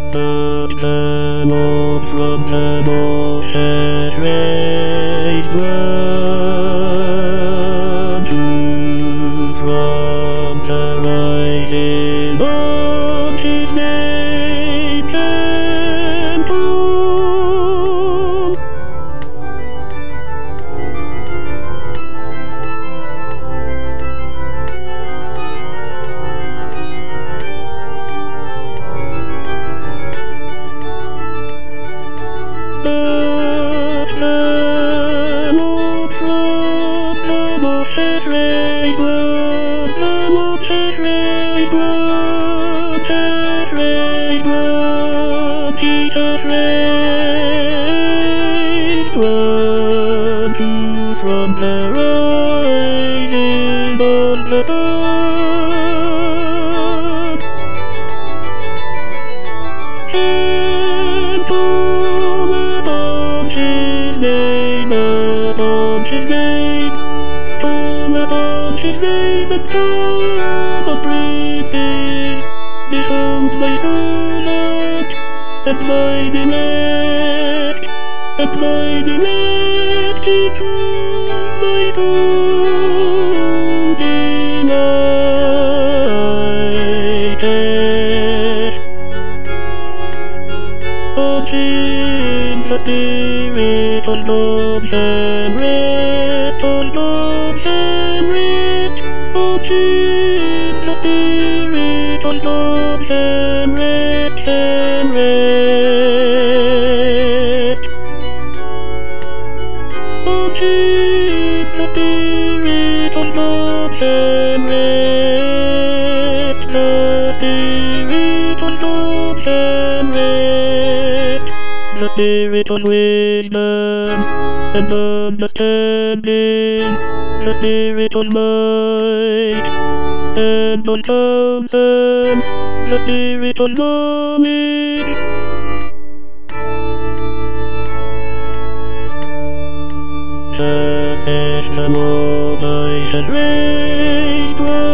But the Lord from the north has raised one to from the rising of his name can come. From the rising of the sun, and come upon his name, upon his name, come upon his name, and come of princes. Behold my elect, and mine elect, and mine elect into my own delighted. Watching the Spirit on dogs and rest, on dogs and rest. Watching the Spirit on dogs and rest, and rest. Watching the Spirit on dogs and rest, the Spirit on dogs and rest, the Spirit on wisdom and understanding, the Spirit on might and on counsel, the Spirit on knowledge. Says the Lord, I have raised one